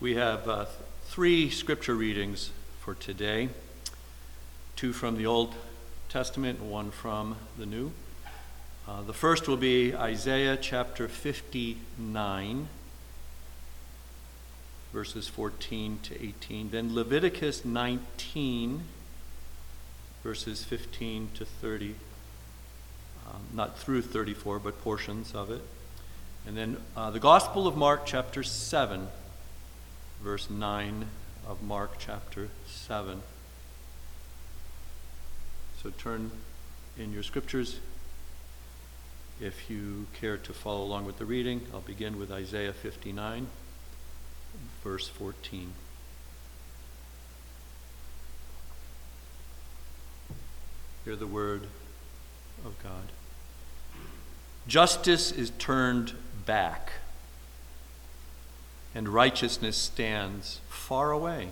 We have three scripture readings for today, two from the Old Testament and one from the New. The first will be Isaiah chapter 59, verses 14 to 18. Then Leviticus 19, verses 15 to 30. Not through 34, but portions of it. And then the Gospel of Mark chapter 7, verse 9 of Mark chapter 7. So turn in your scriptures if you care to follow along with the reading. I'll begin with Isaiah 59, verse 14. Hear the word of God. Justice is turned back, and righteousness stands far away.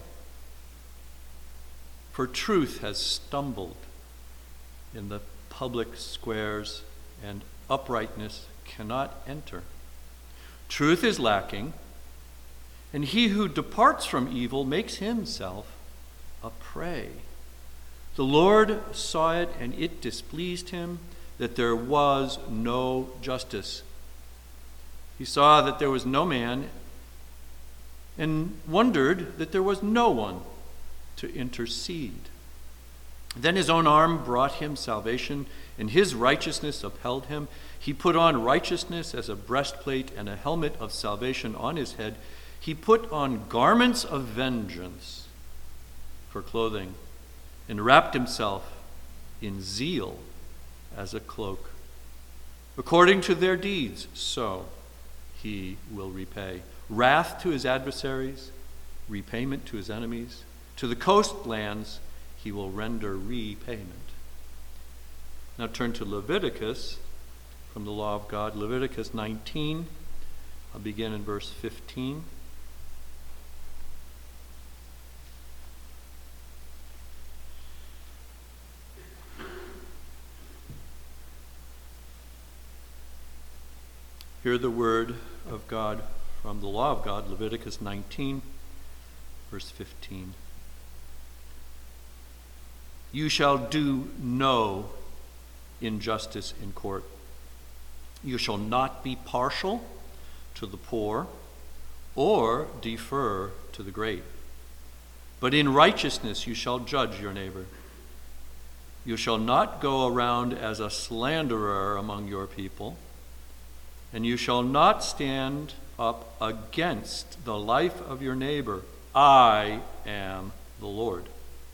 For truth has stumbled in the public squares, and uprightness cannot enter. Truth is lacking, and he who departs from evil makes himself a prey. The Lord saw it, and it displeased him that there was no justice. He saw that there was no man, and wondered that there was no one to intercede. Then his own arm brought him salvation, and his righteousness upheld him. He put on righteousness as a breastplate and a helmet of salvation on his head. He put on garments of vengeance for clothing, and wrapped himself in zeal as a cloak. According to their deeds, so he will repay. Wrath to his adversaries, repayment to his enemies. To the coastlands he will render repayment. Now turn to Leviticus from the law of God. Leviticus 19. I'll begin in verse 15. Hear the word of God from the law of God, Leviticus 19, verse 15. You shall do no injustice in court. You shall not be partial to the poor or defer to the great. But in righteousness you shall judge your neighbor. You shall not go around as a slanderer among your people, and you shall not stand up against the life of your neighbor. I am the Lord.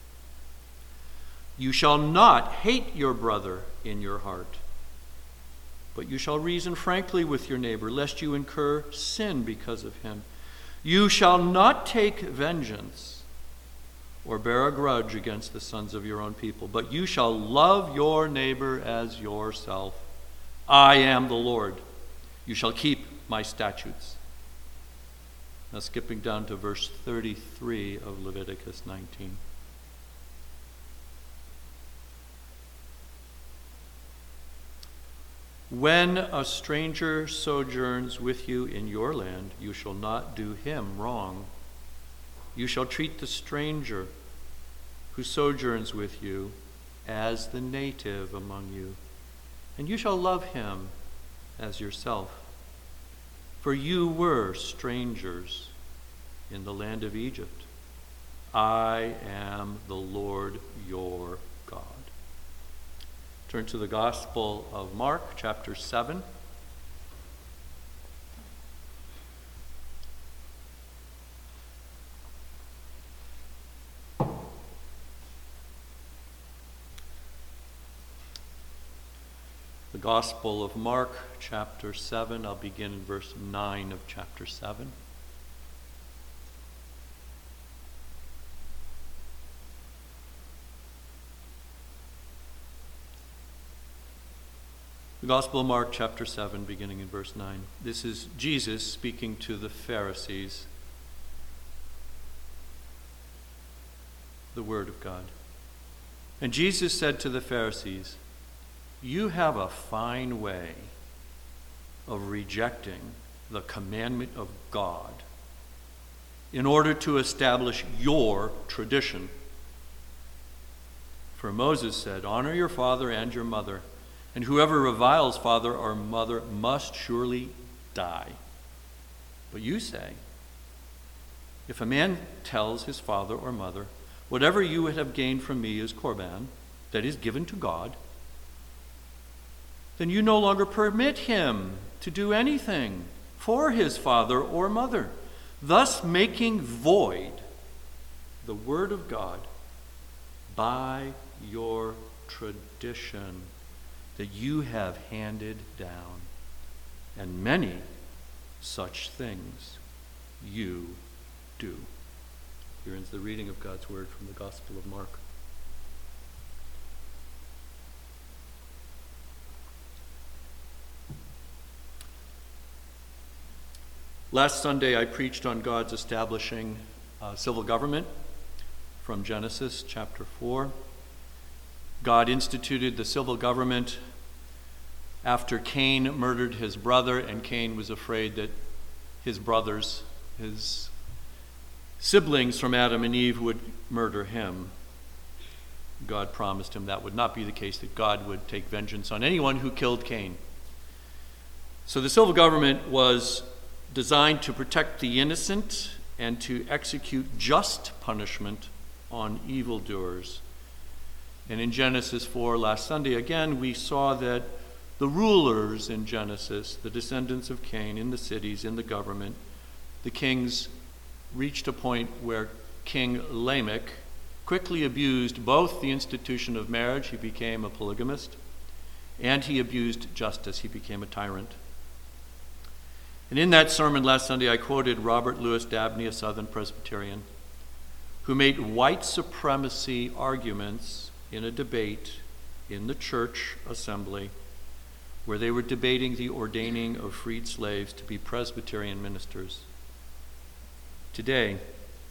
You shall not hate your brother in your heart, but you shall reason frankly with your neighbor, lest you incur sin because of him. You shall not take vengeance or bear a grudge against the sons of your own people, but you shall love your neighbor as yourself. I am the Lord. You shall keep my statutes. Now skipping down to verse 33 of Leviticus 19. When a stranger sojourns with you in your land, you shall not do him wrong. You shall treat the stranger who sojourns with you as the native among you, and you shall love him as yourself. For you were strangers in the land of Egypt. I am the Lord your God. Turn to the Gospel of Mark, chapter 7. The Gospel of Mark, chapter 7. I'll begin in verse 9 of chapter 7. The Gospel of Mark, chapter 7, beginning in verse 9. This is Jesus speaking to the Pharisees. The Word of God. And Jesus said to the Pharisees, "You have a fine way of rejecting the commandment of God in order to establish your tradition. For Moses said, "Honor your father and your mother, and whoever reviles father or mother must surely die." But you say, if a man tells his father or mother, "Whatever you would have gained from me is korban," that is given to God, then you no longer permit him to do anything for his father or mother, thus making void the word of God by your tradition that you have handed down. And many such things you do. Here ends the reading of God's word from the Gospel of Mark. Last Sunday I preached on God's establishing civil government from Genesis chapter 4. God instituted the civil government after Cain murdered his brother, and Cain was afraid that his brothers, his siblings from Adam and Eve, would murder him. God promised him that would not be the case, that God would take vengeance on anyone who killed Cain. So the civil government was designed to protect the innocent and to execute just punishment on evildoers. And in Genesis 4 last Sunday, again, we saw that the rulers in Genesis, the descendants of Cain in the cities, in the government, the kings reached a point where King Lamech quickly abused both the institution of marriage, he became a polygamist, and he abused justice, he became a tyrant. And in that sermon last Sunday, I quoted Robert Louis Dabney, a Southern Presbyterian, who made white supremacy arguments in a debate in the church assembly where they were debating the ordaining of freed slaves to be Presbyterian ministers. Today,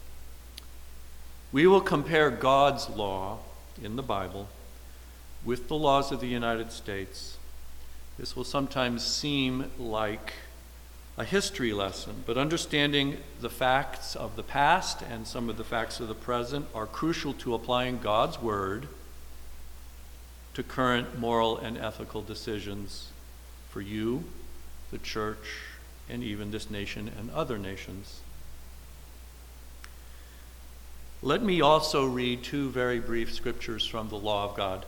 we will compare God's law in the Bible with the laws of the United States. This will sometimes seem like a history lesson, but understanding the facts of the past and some of the facts of the present are crucial to applying God's word to current moral and ethical decisions for you, the church, and even this nation and other nations. Let me also read two very brief scriptures from the law of God.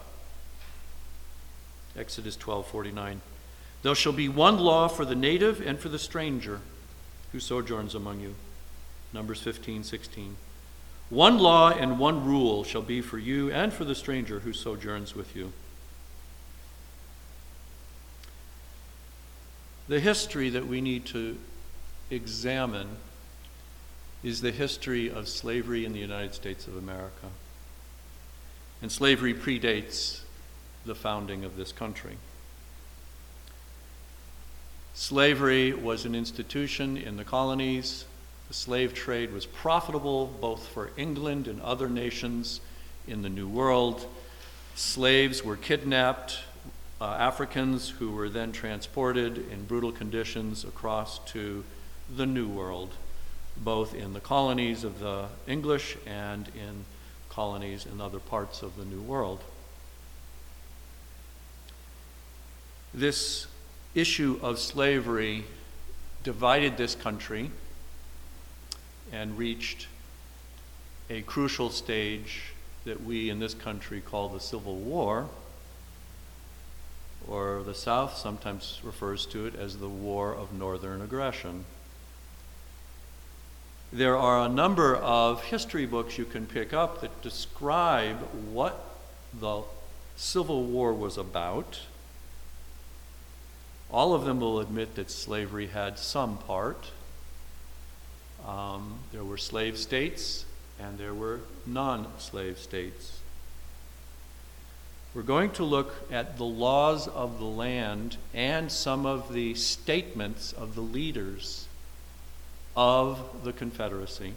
Exodus 12:49. There shall be one law for the native and for the stranger who sojourns among you. Numbers 15:16. One law and one rule shall be for you and for the stranger who sojourns with you. The history that we need to examine is the history of slavery in the United States of America. And slavery predates the founding of this country. Slavery was an institution in the colonies. The slave trade was profitable both for England and other nations in the New World. Slaves were kidnapped, Africans who were then transported in brutal conditions across to the New World, both in the colonies of the English and in colonies in other parts of the New World. This issue of slavery divided this country and reached a crucial stage that we in this country call the Civil War, or the South sometimes refers to it as the War of Northern Aggression. There are a number of history books you can pick up that describe what the Civil War was about. All of them will admit that slavery had some part. There were slave states and there were non-slave states. We're going to look at the laws of the land and some of the statements of the leaders of the Confederacy.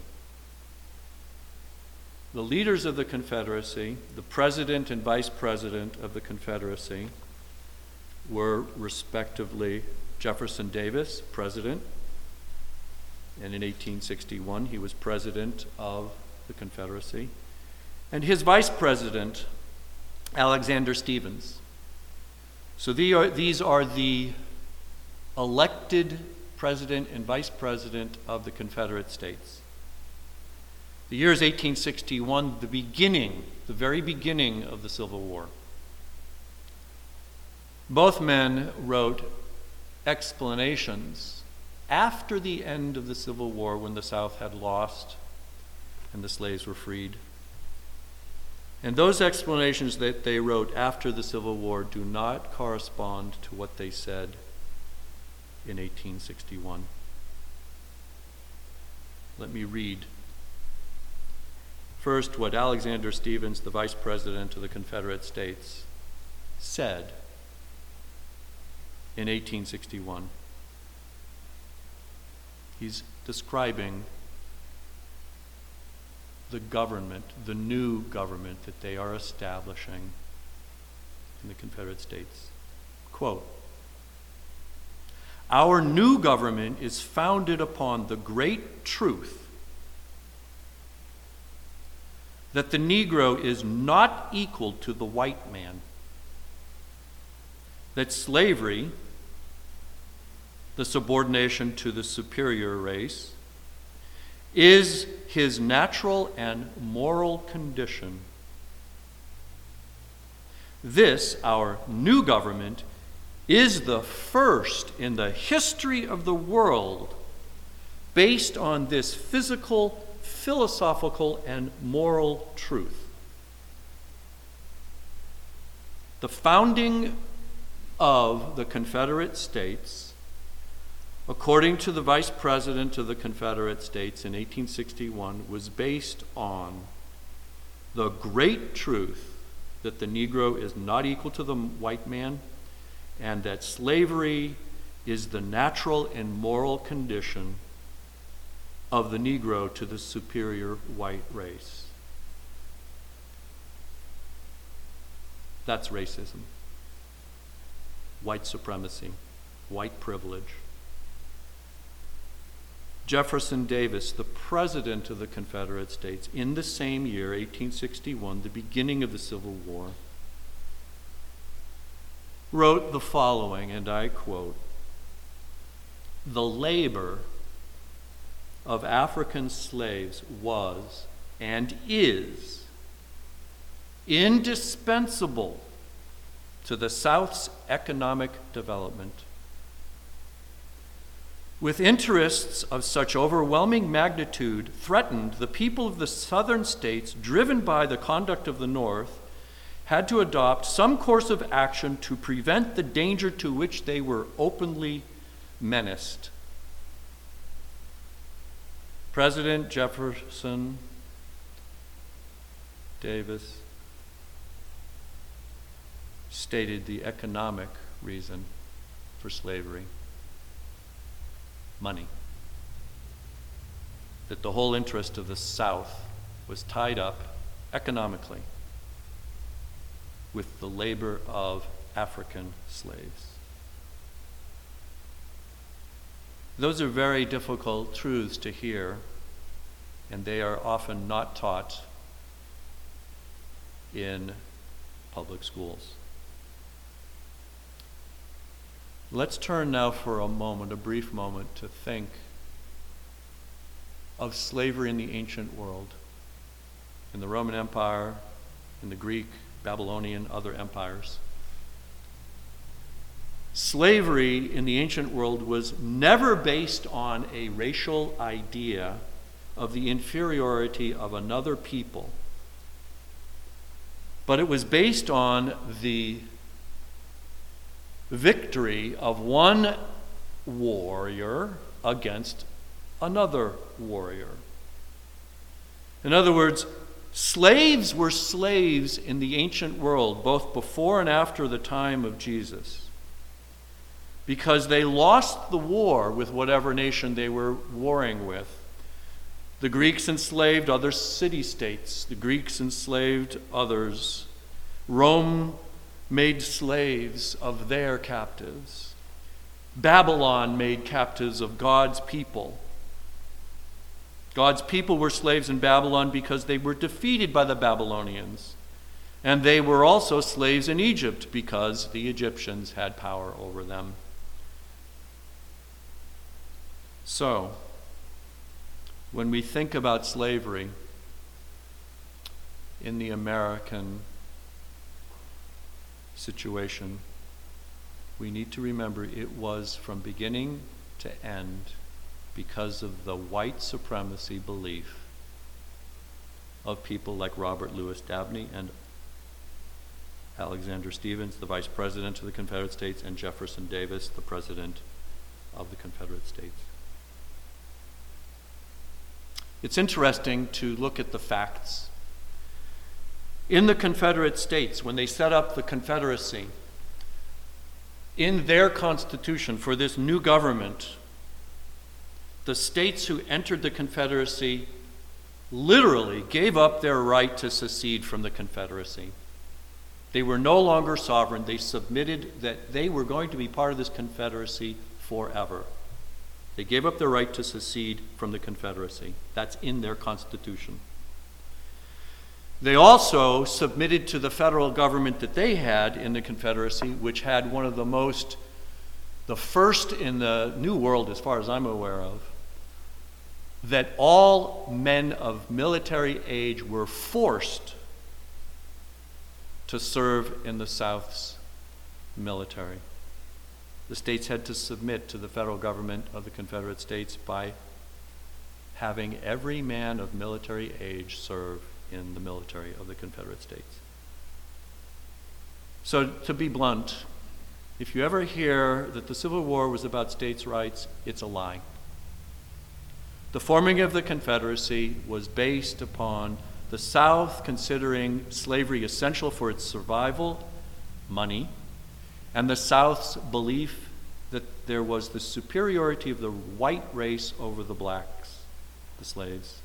The leaders of the Confederacy, the president and vice president of the Confederacy, were respectively Jefferson Davis, president, And in 1861, he was president of the Confederacy. And his vice president, Alexander Stephens. So these are the elected president and vice president of the Confederate States. The year is 1861, the very beginning of the Civil War. Both men wrote explanations after the end of the Civil War, when the South had lost and the slaves were freed. And those explanations that they wrote after the Civil War do not correspond to what they said in 1861. Let me read first what Alexander Stephens, the Vice President of the Confederate States, said in 1861. He's describing the government, the new government that they are establishing in the Confederate States. Quote, "Our new government is founded upon the great truth that the Negro is not equal to the white man, that slavery, the subordination to the superior race, is his natural and moral condition. This, our new government, is the first in the history of the world based on this physical, philosophical, and moral truth. The founding of the Confederate States, according to the Vice President of the Confederate States in 1861, was based on the great truth that the Negro is not equal to the white man, and that slavery is the natural and moral condition of the Negro to the superior white race." That's racism, white supremacy, white privilege. Jefferson Davis, the President of the Confederate States, in the same year, 1861, the beginning of the Civil War, wrote the following, and I quote, "The labor of African slaves was and is indispensable to the South's economic development. With interests of such overwhelming magnitude threatened, the people of the southern states, driven by the conduct of the North, had to adopt some course of action to prevent the danger to which they were openly menaced." President Jefferson Davis stated the economic reason for slavery: money. That the whole interest of the South was tied up economically with the labor of African slaves. Those are very difficult truths to hear, and they are often not taught in public schools. Let's turn now for a moment, a brief moment, to think of slavery in the ancient world, in the Roman Empire, in the Greek, Babylonian, other empires. Slavery in the ancient world was never based on a racial idea of the inferiority of another people, but it was based on the victory of one warrior against another warrior. In other words, slaves were slaves in the ancient world, both before and after the time of Jesus, because they lost the war with whatever nation they were warring with. The Greeks enslaved other city-states. The Greeks enslaved others. Rome made slaves of their captives. Babylon made captives of God's people. God's people were slaves in Babylon because they were defeated by the Babylonians. And they were also slaves in Egypt because the Egyptians had power over them. So, when we think about slavery in the American situation, we need to remember it was from beginning to end because of the white supremacy belief of people like Robert Louis Dabney and Alexander Stephens, the Vice President of the Confederate States, and Jefferson Davis, the President of the Confederate States. It's interesting to look at the facts. In the Confederate States, when they set up the Confederacy, in their Constitution for this new government, the states who entered the Confederacy literally gave up their right to secede from the Confederacy. They were no longer sovereign. They submitted that they were going to be part of this Confederacy forever. They gave up their right to secede from the Confederacy. That's in their Constitution. They also submitted to the federal government that they had in the Confederacy, which had one of the first in the New World, as far as I'm aware of, that all men of military age were forced to serve in the South's military. The states had to submit to the federal government of the Confederate States by having every man of military age serve in the military of the Confederate States. So, to be blunt, if you ever hear that the Civil War was about states' rights, it's a lie. The forming of the Confederacy was based upon the South considering slavery essential for its survival, money, and the South's belief that there was the superiority of the white race over the blacks, the slaves.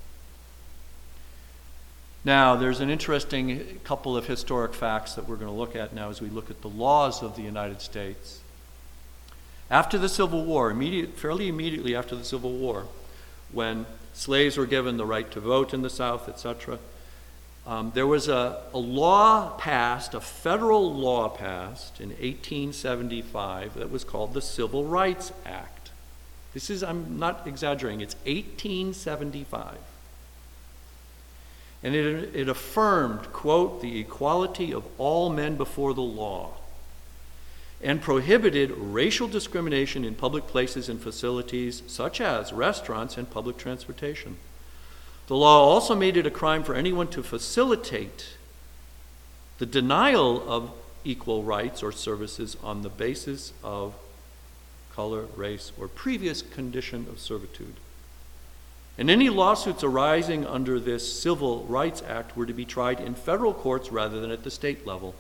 Now, there's an interesting couple of historic facts that we're going to look at now as we look at the laws of the United States. After the Civil War, fairly immediately after the Civil War, when slaves were given the right to vote in the South, etc., there was a law passed, a federal law passed in 1875 that was called the Civil Rights Act. This is, I'm not exaggerating, it's 1875. And it affirmed, quote, the equality of all men before the law, and prohibited racial discrimination in public places and facilities such as restaurants and public transportation. The law also made it a crime for anyone to facilitate the denial of equal rights or services on the basis of color, race, or previous condition of servitude. And any lawsuits arising under this Civil Rights Act were to be tried in federal courts rather than at the state level,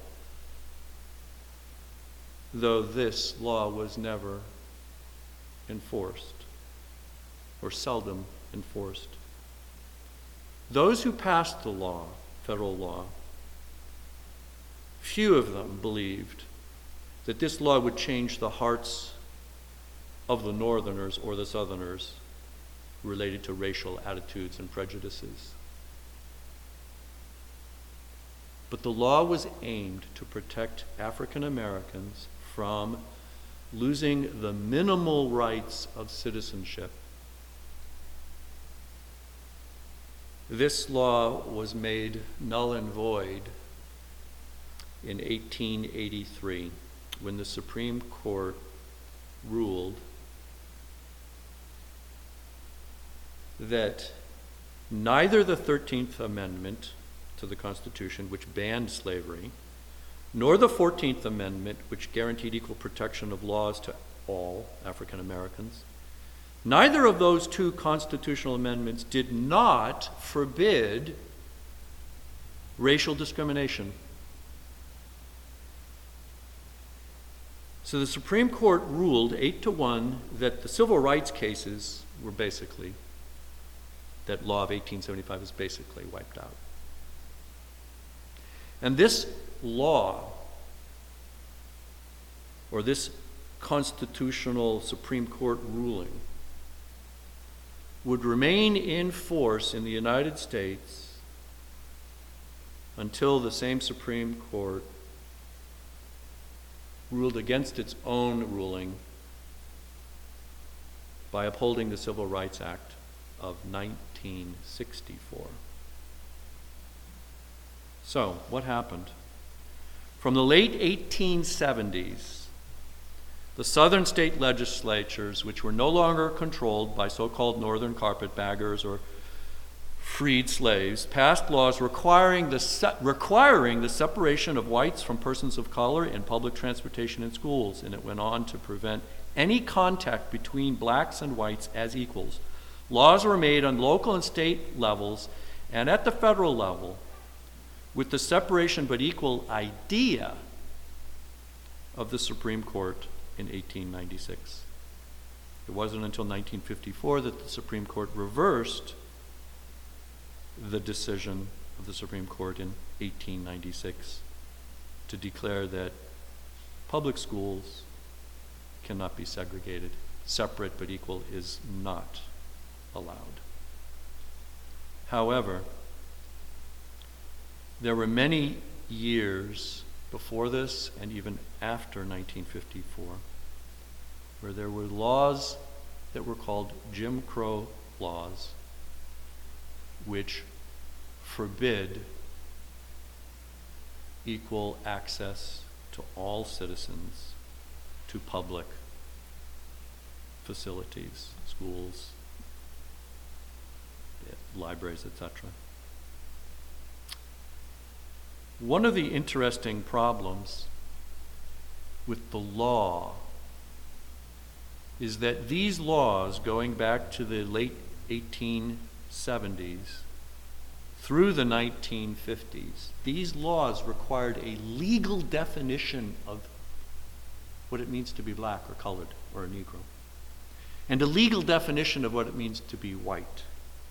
though this law was never enforced, or seldom enforced. Those who passed the law, federal law, few of them believed that this law would change the hearts of the Northerners or the Southerners related to racial attitudes and prejudices. But the law was aimed to protect African Americans from losing the minimal rights of citizenship. This law was made null and void in 1883 when the Supreme Court ruled that neither the 13th Amendment to the Constitution, which banned slavery, nor the 14th Amendment, which guaranteed equal protection of laws to all African Americans, neither of those two constitutional amendments did not forbid racial discrimination. So the Supreme Court ruled 8-1 that the civil rights cases were basically, that law of 1875 is basically wiped out. And this law, or this constitutional Supreme Court ruling, would remain in force in the United States until the same Supreme Court ruled against its own ruling by upholding the Civil Rights Act of 1964. So, what happened? From the late 1870s, the southern state legislatures, which were no longer controlled by so-called northern carpetbaggers or freed slaves, passed laws requiring the separation of whites from persons of color in public transportation and schools, and it went on to prevent any contact between blacks and whites as equals. Laws were made on local and state levels and at the federal level with the separation but equal idea of the Supreme Court in 1896. It wasn't until 1954 that the Supreme Court reversed the decision of the Supreme Court in 1896 to declare that public schools cannot be segregated. Separate but equal is not allowed. However, there were many years before this and even after 1954 where there were laws that were called Jim Crow laws, which forbid equal access to all citizens to public facilities, schools, libraries, etc. One of the interesting problems with the law is that these laws, going back to the late 1870s through the 1950s, these laws required a legal definition of what it means to be black or colored or a Negro, and a legal definition of what it means to be white.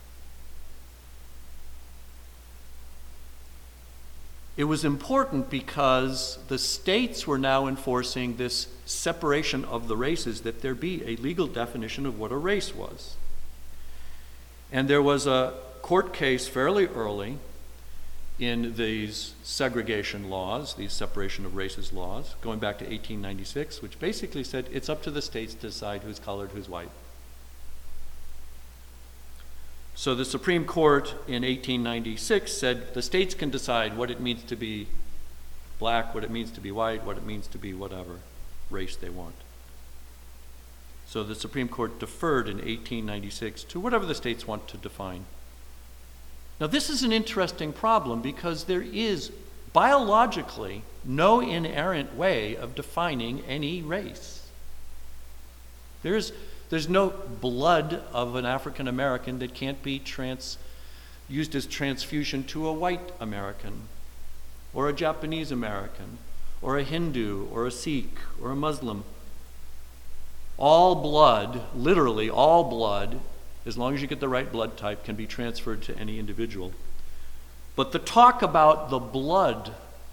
It was important because the states were now enforcing this separation of the races, that there be a legal definition of what a race was. And there was a court case fairly early in these segregation laws, these separation of races laws, going back to 1896, which basically said it's up to the states to decide who's colored, who's white. So the Supreme Court in 1896 said the states can decide what it means to be black, what it means to be white, what it means to be whatever race they want. So the Supreme Court deferred in 1896 to whatever the states want to define. Now this is an interesting problem because there is biologically no inerrant way of defining any race. There's no blood of an African American that can't be used as transfusion to a white American, or a Japanese American, or a Hindu, or a Sikh, or a Muslim. All blood, literally all blood, as long as you get the right blood type, can be transferred to any individual. But the talk about the blood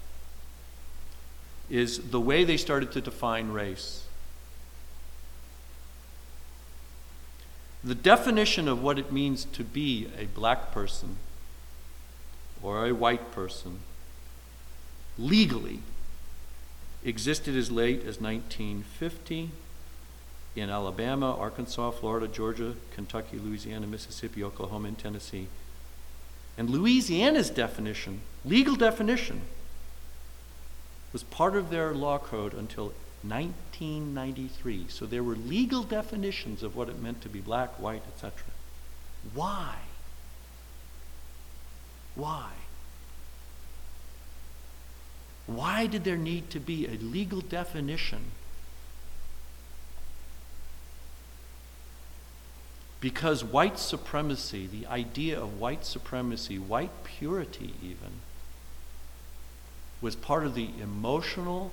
is the way they started to define race. The definition of what it means to be a black person or a white person legally existed as late as 1950 in Alabama, Arkansas, Florida, Georgia, Kentucky, Louisiana, Mississippi, Oklahoma, and Tennessee. And Louisiana's definition, legal definition, was part of their law code until 1993. So there were legal definitions of what it meant to be black, white, etc. Why? Why? Why did there need to be a legal definition? Because white supremacy, the idea of white supremacy, white purity even, was part of the emotional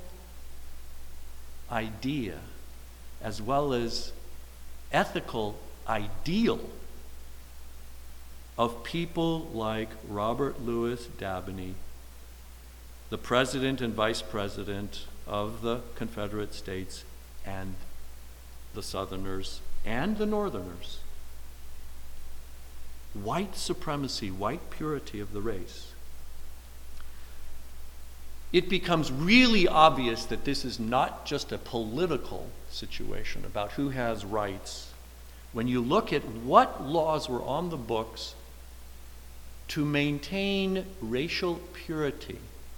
idea as well as ethical ideal of people like Robert Louis Dabney, the president and vice president of the Confederate States, and the Southerners and the Northerners. white supremacy, white purity of the race, it becomes really obvious that this is not just a political situation about who has rights when you look at what laws were on the books to maintain racial purity.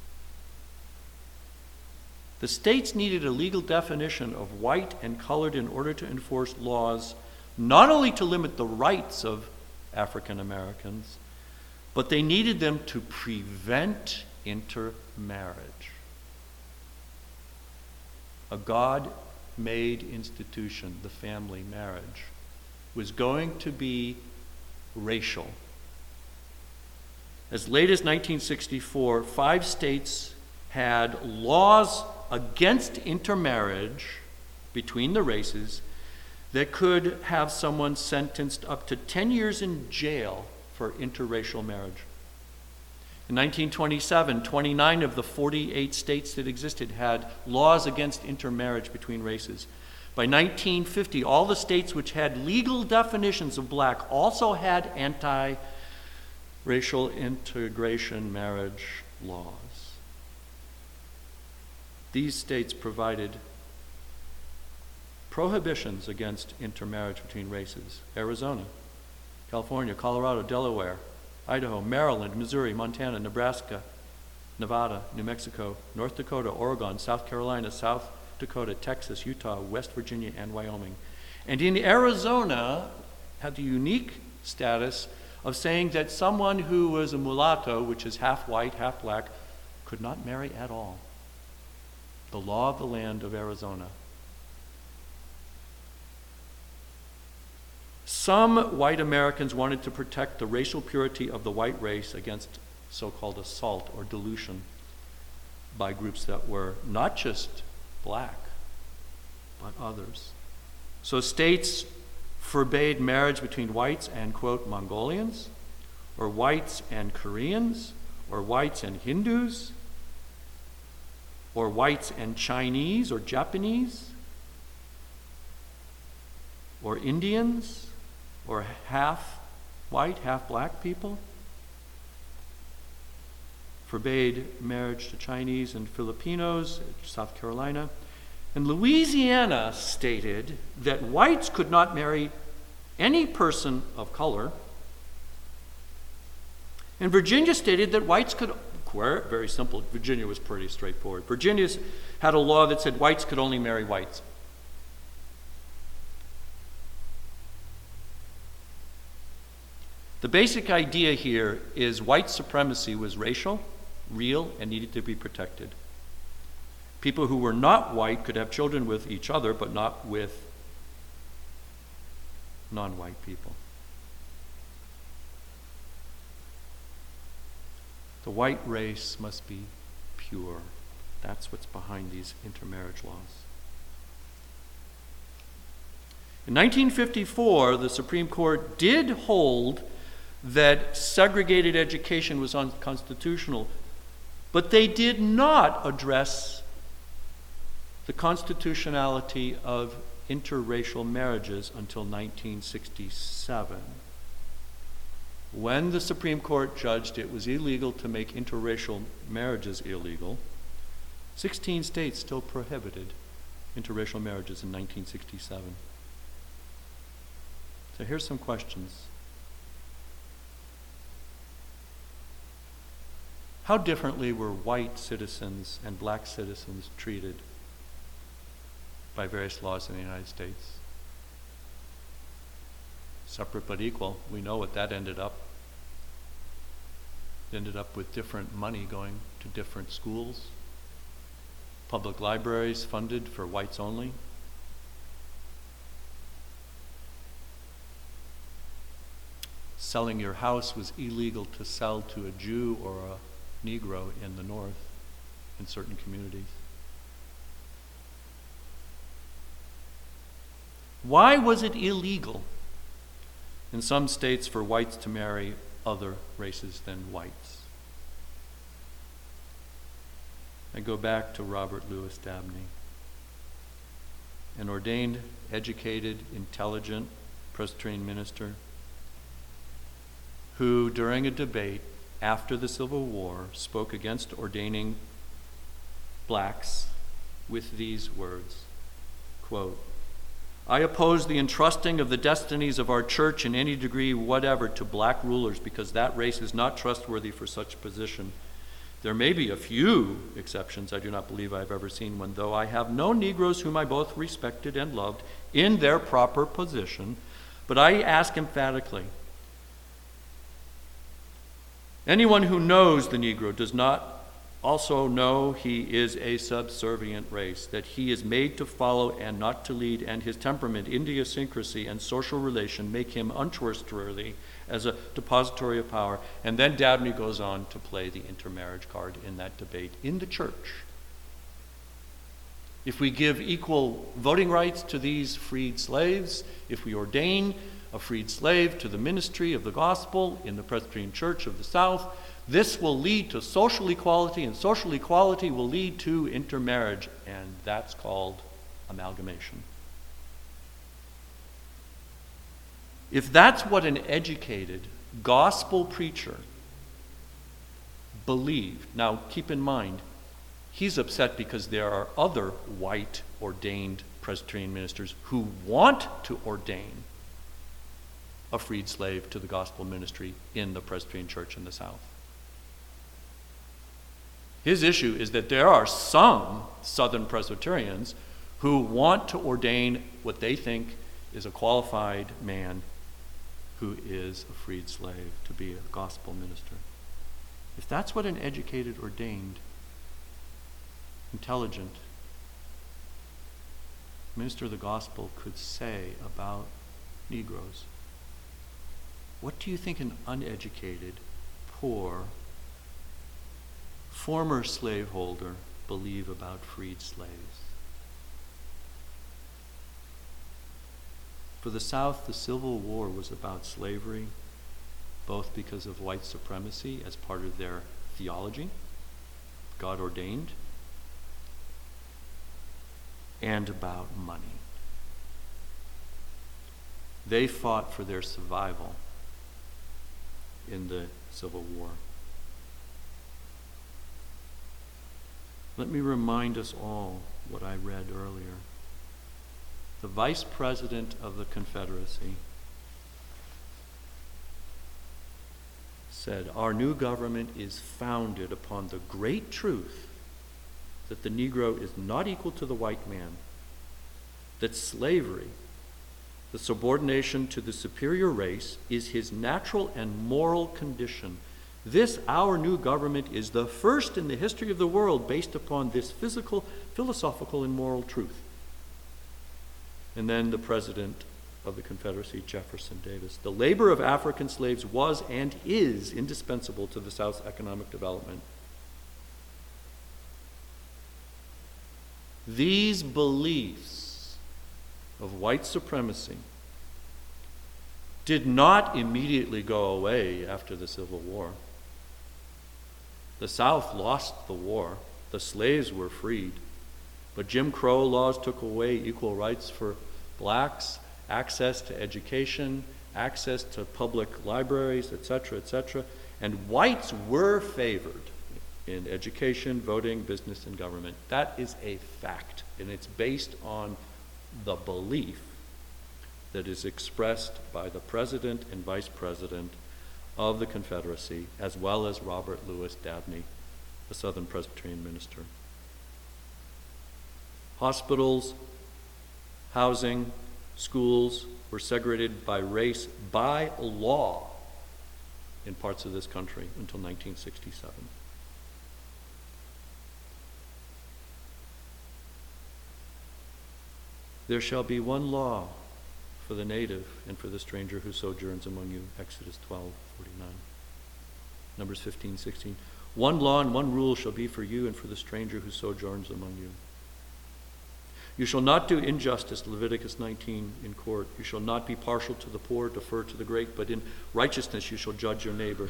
The states needed a legal definition of white and colored in order to enforce laws not only to limit the rights of African Americans, but they needed them to prevent intermarriage. A God-made institution, the family marriage, was going to be racial. As late as 1964, 5 states had laws against intermarriage between the races that could have someone sentenced up to 10 years in jail for interracial marriage. In 1927, 29 of the 48 states that existed had laws against intermarriage between races. By 1950, all the states which had legal definitions of black also had anti-racial integration marriage laws. These states provided prohibitions against intermarriage between races: Arizona, California, Colorado, Delaware, Idaho, Maryland, Missouri, Montana, Nebraska, Nevada, New Mexico, North Dakota, Oregon, South Carolina, South Dakota, Texas, Utah, West Virginia, and Wyoming. And in Arizona, had the unique status of saying that someone who was a mulatto, which is half white, half black, could not marry at all. The law of the land of Arizona. Some white Americans wanted to protect the racial purity of the white race against so-called assault or dilution by groups that were not just black, but others. So states forbade marriage between whites and, quote, Mongolians, or whites and Koreans, or whites and Hindus, or whites and Chinese or Japanese, or Indians, or half white, half black people. Forbade marriage to Chinese and Filipinos, South Carolina. And Louisiana stated that whites could not marry any person of color. And Virginia stated that whites could, very simple, Virginia was pretty straightforward. Virginia had a law that said whites could only marry whites. The basic idea here is white supremacy was racial, real, and needed to be protected. People who were not white could have children with each other, but not with non-white people. The white race must be pure. That's what's behind these intermarriage laws. In 1954, the Supreme Court did hold that segregated education was unconstitutional, but they did not address the constitutionality of interracial marriages until 1967. When the Supreme Court judged it was illegal to make interracial marriages illegal, 16 states still prohibited interracial marriages in 1967. So here's some questions. How differently were white citizens and black citizens treated by various laws in the United States? Separate but equal. We know what that ended up. It ended up with different money going to different schools, public libraries funded for whites only. Selling your house was illegal to sell to a Jew or a Negro in the North, in certain communities. Why was it illegal in some states for whites to marry other races than whites? I go back to Robert Louis Dabney, an ordained, educated, intelligent Presbyterian minister who, during a debate after the Civil War, spoke against ordaining blacks with these words, quote, "I oppose the entrusting of the destinies of our church in any degree whatever to black rulers because that race is not trustworthy for such position. There may be a few exceptions. I do not believe I have ever seen one, though I have known Negroes whom I both respected and loved in their proper position. But I ask emphatically, anyone who knows the Negro does not also know he is a subservient race, that he is made to follow and not to lead, and his temperament, idiosyncrasy, and social relation make him untrustworthy as a depository of power." And then Dabney goes on to play the intermarriage card in that debate in the church. If we give equal voting rights to these freed slaves, if we ordain a freed slave to the ministry of the gospel in the Presbyterian Church of the South, this will lead to social equality, and social equality will lead to intermarriage, and that's called amalgamation. If that's what an educated gospel preacher believed, now keep in mind, he's upset because there are other white ordained Presbyterian ministers who want to ordain a freed slave to the gospel ministry in the Presbyterian Church in the South. His issue is that there are some Southern Presbyterians who want to ordain what they think is a qualified man who is a freed slave to be a gospel minister. If that's what an educated, ordained, intelligent minister of the gospel could say about Negroes, what do you think an uneducated, poor, former slaveholder believe about freed slaves? For the South, the Civil War was about slavery, both because of white supremacy as part of their theology, God ordained, and about money. They fought for their survival in the Civil War. Let me remind us all what I read earlier. The Vice President of the Confederacy said, "Our new government is founded upon the great truth that the Negro is not equal to the white man, that slavery, the subordination to the superior race, is his natural and moral condition. This, our new government, is the first in the history of the world based upon this physical, philosophical, and moral truth." And then the President of the Confederacy, Jefferson Davis, "The labor of African slaves was and is indispensable to the South's economic development." These beliefs of white supremacy did not immediately go away after the Civil War. The South lost the war. The slaves were freed. But Jim Crow laws took away equal rights for blacks, access to education, access to public libraries, etc., and whites were favored in education, voting, business, and government. That is a fact, and it's based on the belief that is expressed by the President and Vice President of the Confederacy, as well as Robert Louis Dabney, a Southern Presbyterian minister. Hospitals, housing, schools were segregated by race by law in parts of this country until 1967. "There shall be one law for the native and for the stranger who sojourns among you," Exodus 12:49. Numbers 15:16. "One law and one rule shall be for you and for the stranger who sojourns among you. You shall not do injustice," Leviticus 19, in court. "You shall not be partial to the poor, defer to the great, but in righteousness you shall judge your neighbor.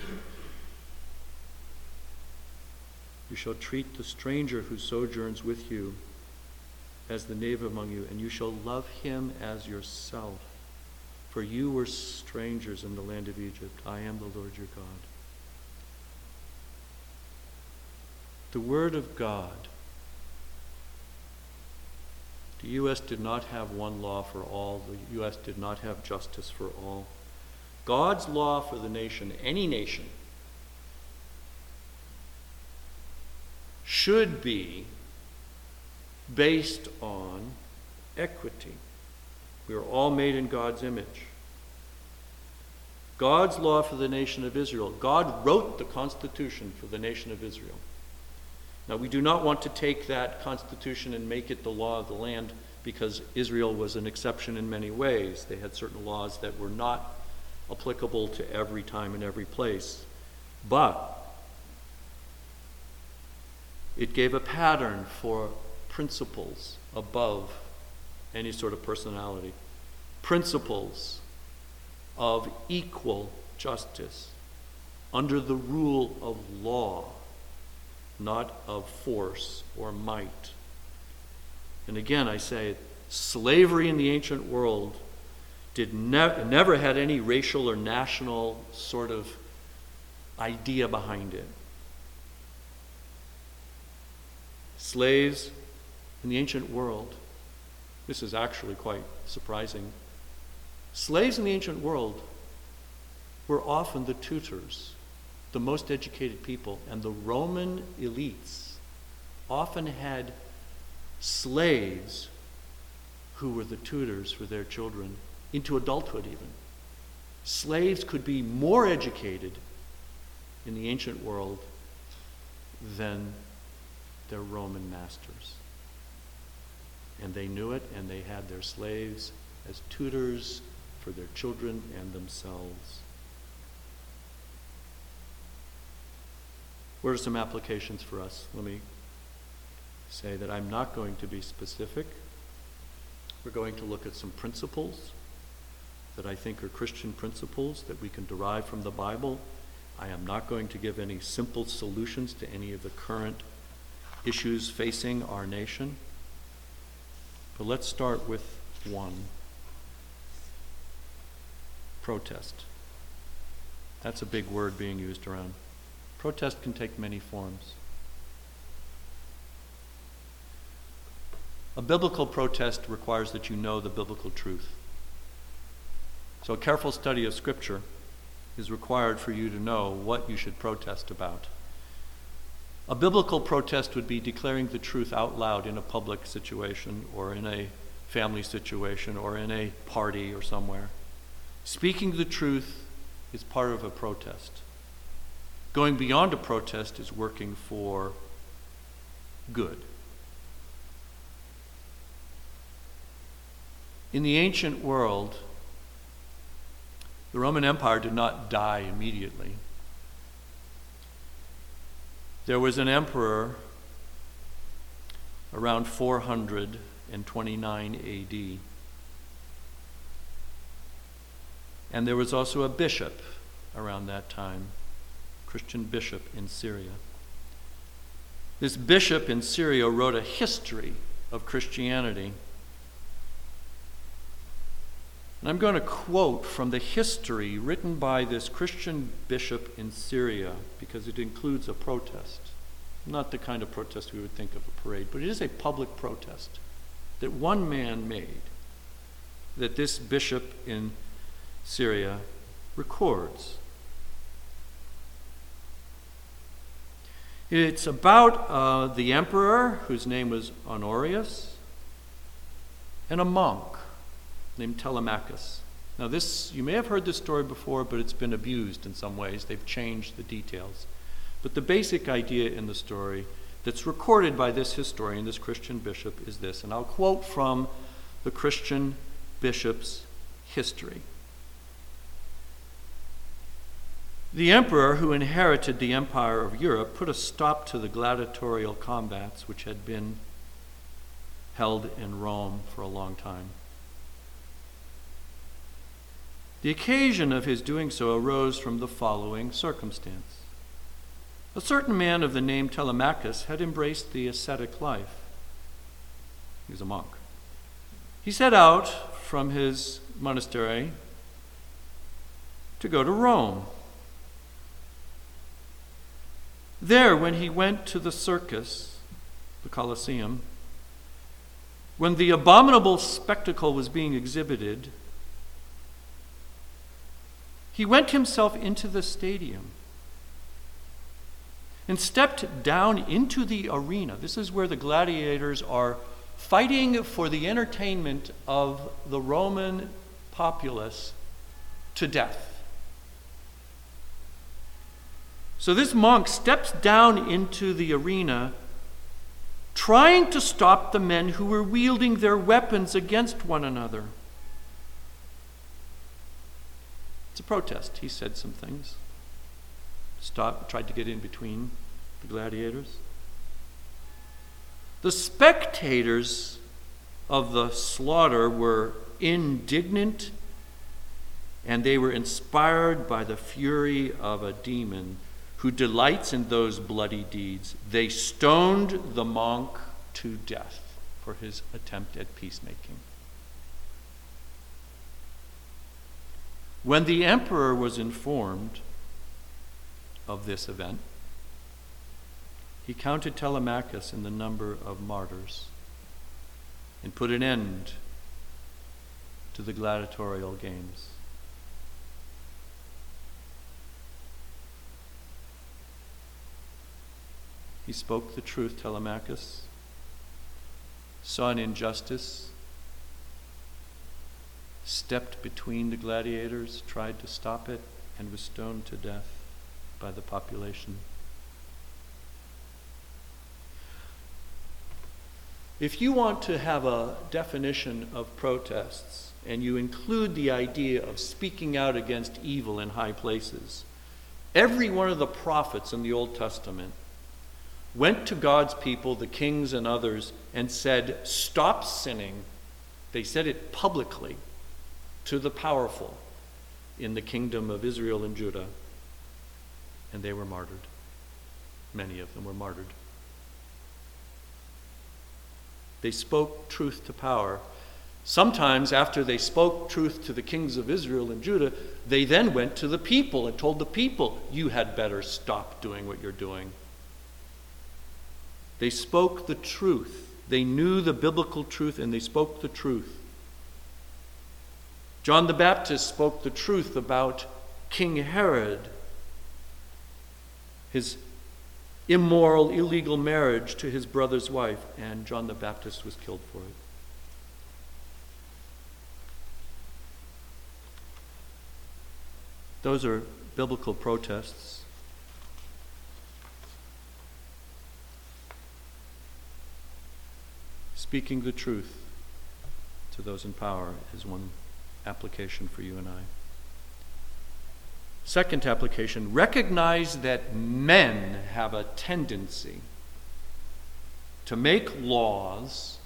You shall treat the stranger who sojourns with you as the neighbor among you, and you shall love him as yourself. For you were strangers in the land of Egypt. I am the Lord your God. The Word of God. The U.S. did not have one law for all. The U.S. did not have justice for all. God's law for the nation, any nation, should be based on equity. We are all made in God's image. God's law for the nation of Israel. God wrote the Constitution for the nation of Israel. Now, we do not want to take that Constitution and make it the law of the land, because Israel was an exception in many ways. They had certain laws that were not applicable to every time and every place. But it gave a pattern for principles above any sort of personality. Principles of equal justice under the rule of law, not of force or might. And again, I say, slavery in the ancient world never had any racial or national sort of idea behind it. Slaves in the ancient world, this is actually quite surprising. Slaves in the ancient world were often the tutors, the most educated people, and the Roman elites often had slaves who were the tutors for their children into adulthood even. Slaves could be more educated in the ancient world than their Roman masters. And they knew it, and they had their slaves as tutors for their children and themselves. What are some applications for us? Let me say that I'm not going to be specific. We're going to look at some principles that I think are Christian principles that we can derive from the Bible. I am not going to give any simple solutions to any of the current issues facing our nation. But let's start with one. Protest. That's a big word being used around. Protest can take many forms. A biblical protest requires that you know the biblical truth. So a careful study of Scripture is required for you to know what you should protest about. A biblical protest would be declaring the truth out loud in a public situation or in a family situation or in a party or somewhere. Speaking the truth is part of a protest. Going beyond a protest is working for good. In the ancient world, the Roman Empire did not die immediately. There was an emperor around 429 AD. And there was also a bishop around that time, Christian bishop in Syria. This bishop in Syria wrote a history of Christianity. And I'm going to quote from the history written by this Christian bishop in Syria, because it includes a protest. Not the kind of protest we would think of a parade, but it is a public protest that one man made, that this bishop in Syria records. It's about the emperor, whose name was Honorius, and a monk named Telemachus. Now this, you may have heard this story before, but it's been abused in some ways. They've changed the details. But the basic idea in the story that's recorded by this historian, this Christian bishop, is this. And I'll quote from the Christian bishop's history. The emperor who inherited the empire of Europe put a stop to the gladiatorial combats which had been held in Rome for a long time. The occasion of his doing so arose from the following circumstance. A certain man of the name Telemachus had embraced the ascetic life. He was a monk. He set out from his monastery to go to Rome. There, when he went to the circus, the Colosseum, when the abominable spectacle was being exhibited, he went himself into the stadium and stepped down into the arena. This is where the gladiators are fighting for the entertainment of the Roman populace to death. So this monk steps down into the arena, trying to stop the men who were wielding their weapons against one another. It's a protest. He said some things. Tried to get in between the gladiators. The spectators of the slaughter were indignant, and they were inspired by the fury of a demon who delights in those bloody deeds. They stoned the monk to death for his attempt at peacemaking. When the emperor was informed of this event, he counted Telemachus in the number of martyrs and put an end to the gladiatorial games. He spoke the truth, Telemachus, saw an injustice, stepped between the gladiators, tried to stop it, and was stoned to death by the population. If you want to have a definition of protests, and you include the idea of speaking out against evil in high places, every one of the prophets in the Old Testament went to God's people, the kings and others, and said, stop sinning. They said it publicly to the powerful in the kingdom of Israel and Judah, and they were martyred. Many of them were martyred. They spoke truth to power. Sometimes after they spoke truth to the kings of Israel and Judah, they then went to the people and told the people, you had better stop doing what you're doing. They spoke the truth. They knew the biblical truth, and they spoke the truth. John the Baptist spoke the truth about King Herod, his immoral, illegal marriage to his brother's wife, and John the Baptist was killed for it. Those are biblical protests. Speaking the truth to those in power is one application for you and I. Second application, recognize that men have a tendency to make laws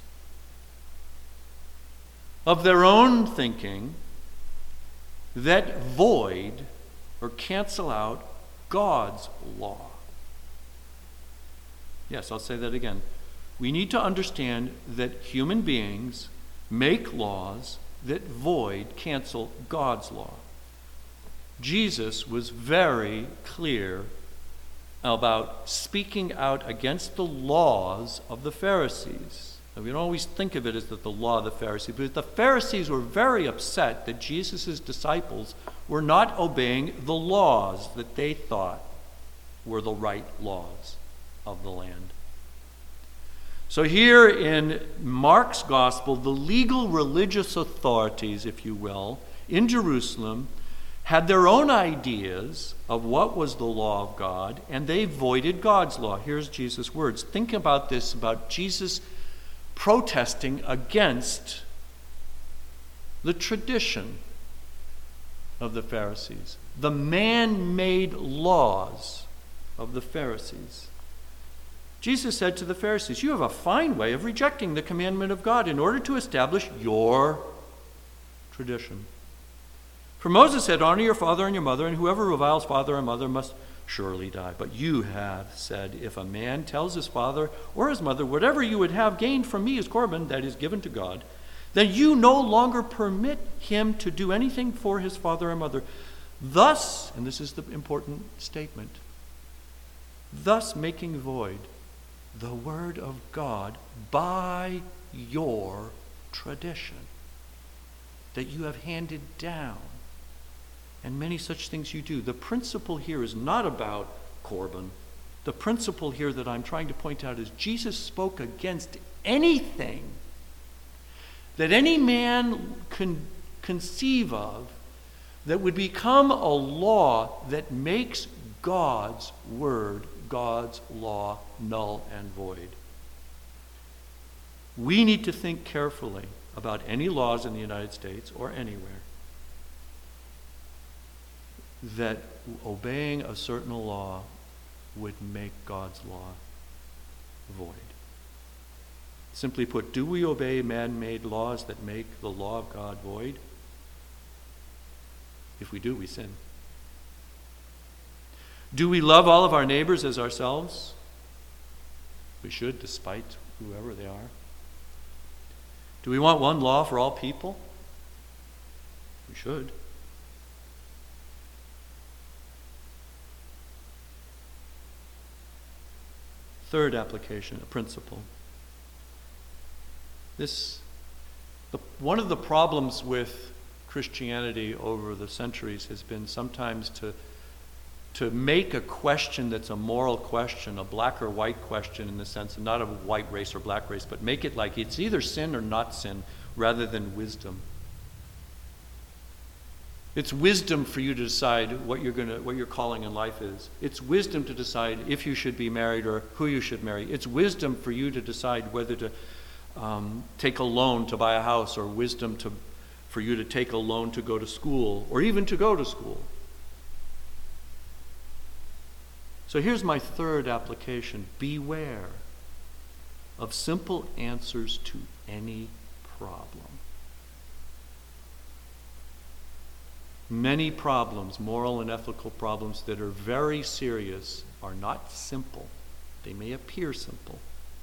of their own thinking that void or cancel out God's law. Yes, I'll say that again. We need to understand that human beings make laws that void, cancel God's law. Jesus was very clear about speaking out against the laws of the Pharisees. And we don't always think of it as the law of the Pharisees, but the Pharisees were very upset that Jesus' disciples were not obeying the laws that they thought were the right laws of the land. So here in Mark's gospel, the legal religious authorities, if you will, in Jerusalem had their own ideas of what was the law of God, and they voided God's law. Here's Jesus' words. Think about this, about Jesus protesting against the tradition of the Pharisees, the man-made laws of the Pharisees. Jesus said to the Pharisees, you have a fine way of rejecting the commandment of God in order to establish your tradition. For Moses said, honor your father and your mother, and whoever reviles father or mother must surely die. But you have said, if a man tells his father or his mother, whatever you would have gained from me is Corban, that is given to God, then you no longer permit him to do anything for his father or mother. Thus, and this is the important statement, thus making void the word of God by your tradition that you have handed down, and many such things you do. The principle here is not about Corban. The principle here that I'm trying to point out is Jesus spoke against anything that any man can conceive of that would become a law that makes God's word, God's law, null and void. We need to think carefully about any laws in the United States or anywhere that obeying a certain law would make God's law void. Simply put, do we obey man-made laws that make the law of God void? If we do, we sin. Do we love all of our neighbors as ourselves? We should, despite whoever they are. Do we want one law for all people? We should. Third application, a principle. One of the problems with Christianity over the centuries has been sometimes to make a question that's a moral question, a black or white question in the sense of not a white race or black race, but make it like it's either sin or not sin rather than wisdom. It's wisdom for you to decide what your calling in life is. It's wisdom to decide if you should be married or who you should marry. It's wisdom for you to decide whether to take a loan to buy a house, or wisdom for you to take a loan to go to school, or even to go to school. So here's my third application. Beware of simple answers to any problem. Many problems, moral and ethical problems that are very serious, are not simple. They may appear simple.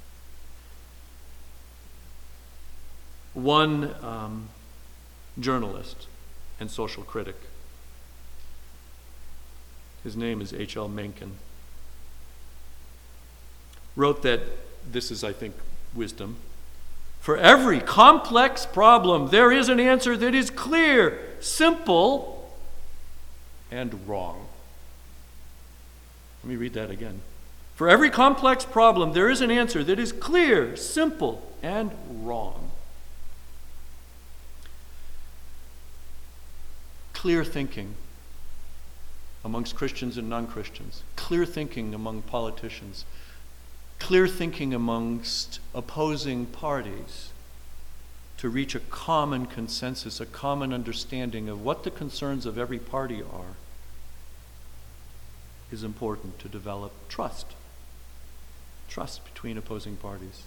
One journalist and social critic, his name is H.L. Mencken, wrote that, this is, I think, wisdom, for every complex problem, there is an answer that is clear, simple, and wrong. Let me read that again. For every complex problem, there is an answer that is clear, simple, and wrong. Clear thinking amongst Christians and non-Christians. Clear thinking among politicians. Clear thinking amongst opposing parties to reach a common consensus, a common understanding of what the concerns of every party are, is important to develop trust. Trust between opposing parties.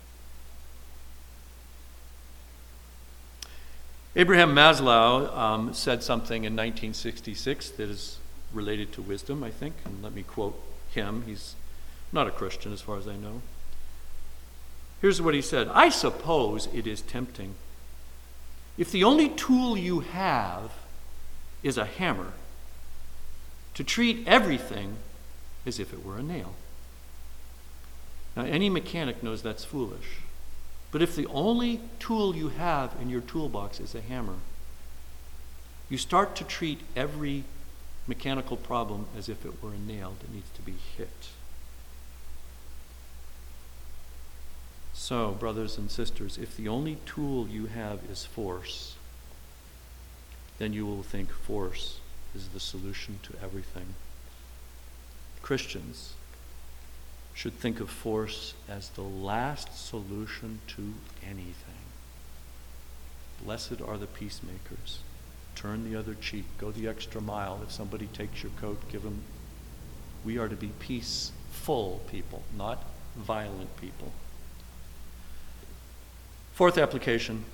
Abraham Maslow said something in 1966 that is related to wisdom, I think, and let me quote him. He's not a Christian as far as I know. Here's what he said: I suppose it is tempting, if the only tool you have is a hammer, to treat everything as if it were a nail. Now, any mechanic knows that's foolish. But if the only tool you have in your toolbox is a hammer, you start to treat every mechanical problem as if it were a nail that needs to be hit. So, brothers and sisters, if the only tool you have is force, then you will think force is the solution to everything. Christians should think of force as the last solution to anything. Blessed are the peacemakers. Turn the other cheek. Go the extra mile. If somebody takes your coat, give them. We are to be peaceful people, not violent people. Fourth application.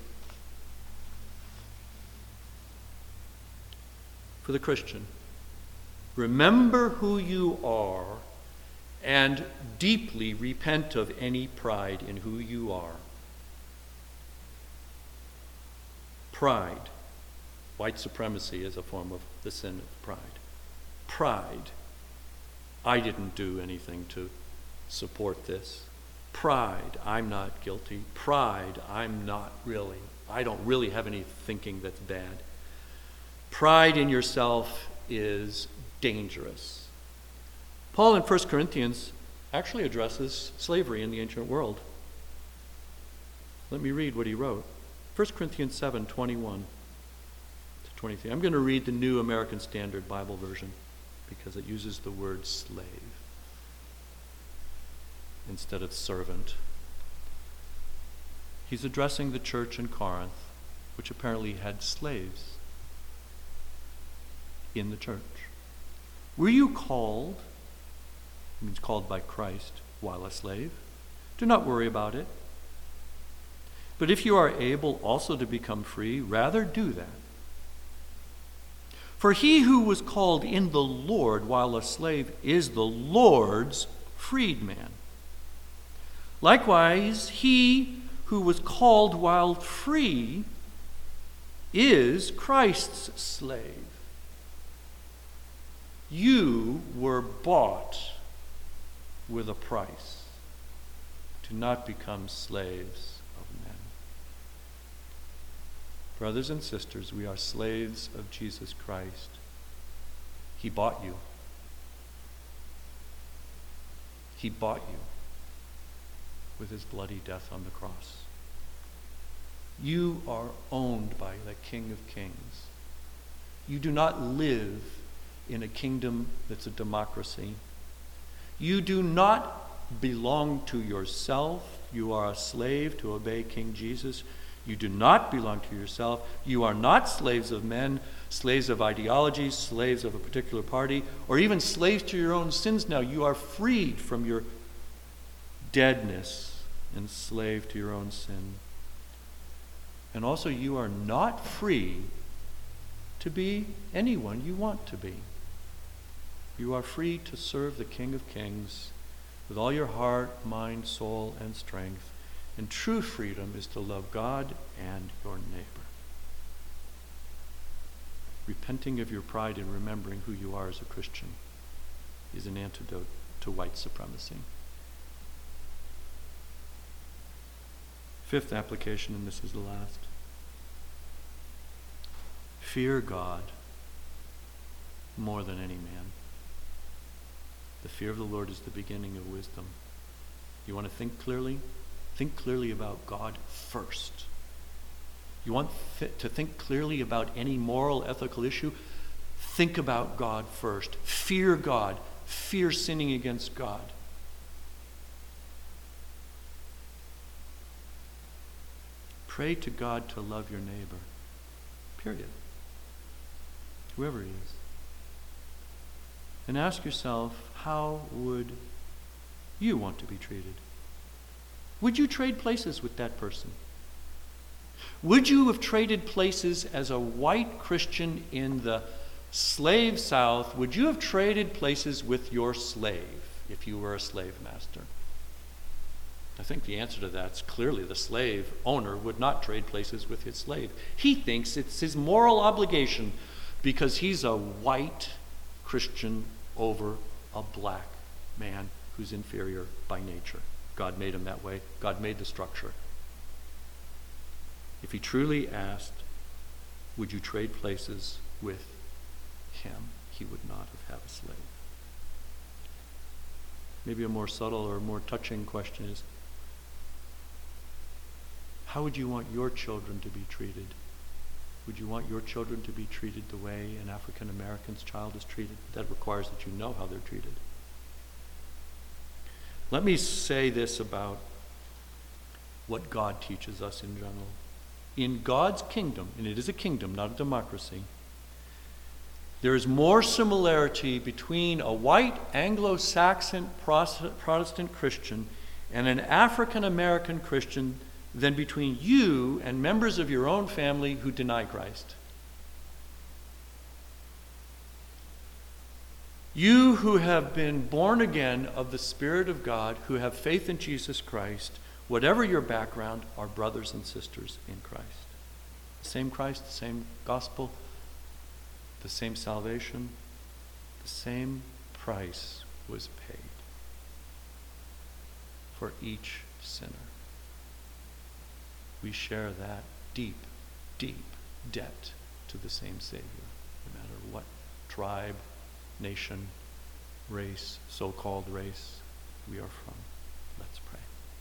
For the Christian, remember who you are and deeply repent of any pride in who you are. Pride White supremacy is a form of the sin of pride. Pride. I didn't do anything to support this. Pride. I'm not guilty. Pride. I don't really have any thinking that's bad. Pride in yourself is dangerous. Paul in 1 Corinthians actually addresses slavery in the ancient world. Let me read what he wrote. 1 Corinthians 7:21 to 23. I'm going to read the New American Standard Bible version because it uses the word slave instead of servant. He's addressing the church in Corinth, which apparently had slaves in the church. Were you called, it means called by Christ, while a slave? Do not worry about it. But if you are able also to become free, rather do that. For he who was called in the Lord while a slave is the Lord's freedman. Likewise, he who was called while free is Christ's slave. You were bought with a price. Do not become slaves of men. Brothers and sisters, we are slaves of Jesus Christ. He bought you. He bought you with his bloody death on the cross. You are owned by the King of Kings. You do not live in a kingdom that's a democracy. You do not belong to yourself. You are a slave to obey King Jesus. You do not belong to yourself. You are not slaves of men, slaves of ideologies, slaves of a particular party, or even slaves to your own sins now. You are freed from your deadness, enslaved to your own sin. And also you are not free to be anyone you want to be. You are free to serve the King of Kings with all your heart, mind, soul, and strength. And true freedom is to love God and your neighbor. Repenting of your pride and remembering who you are as a Christian is an antidote to white supremacy. Fifth application, and this is the last. Fear God more than any man. The fear of the Lord is the beginning of wisdom. You want to think clearly? Think clearly about God first. You want to think clearly about any moral, ethical issue? Think about God first. Fear God. Fear sinning against God. Pray to God to love your neighbor. Period. Whoever he is. And ask yourself, how would you want to be treated? Would you trade places with that person? Would you have traded places as a white Christian in the slave South? Would you have traded places with your slave if you were a slave master? I think the answer to that's clearly the slave owner would not trade places with his slave. He thinks it's his moral obligation because he's a white Christian over a black man who's inferior by nature. God made him that way. God made the structure. If he truly asked, would you trade places with him, he would not have had a slave. Maybe a more subtle or more touching question is, how would you want your children to be treated? Would you want your children to be treated the way an African American's child is treated? That requires that you know how they're treated. Let me say this about what God teaches us in general. In God's kingdom, and it is a kingdom, not a democracy, there is more similarity between a white Anglo-Saxon Protestant Christian and an African American Christian than between you and members of your own family who deny Christ. You who have been born again of the Spirit of God, who have faith in Jesus Christ, whatever your background, are brothers and sisters in Christ. The same Christ, the same gospel, the same salvation, the same price was paid for each sinner. We share that deep, deep debt to the same Savior, no matter what tribe, nation, race, so-called race we are from. Let's pray.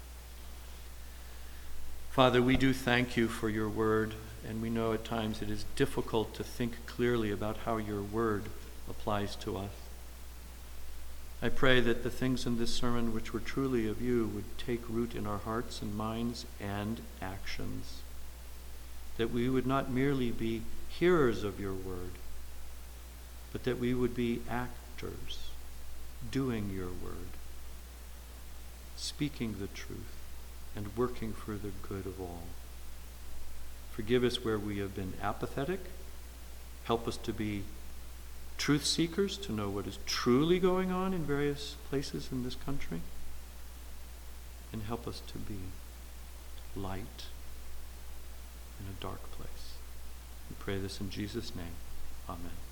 Father, we do thank you for your word, and we know at times it is difficult to think clearly about how your word applies to us. I pray that the things in this sermon which were truly of you would take root in our hearts and minds and actions, that we would not merely be hearers of your word, but that we would be actors, doing your word, speaking the truth, and working for the good of all. Forgive us where we have been apathetic. Help us to be truth seekers, to know what is truly going on in various places in this country. And help us to be light in a dark place. We pray this in Jesus' name. Amen.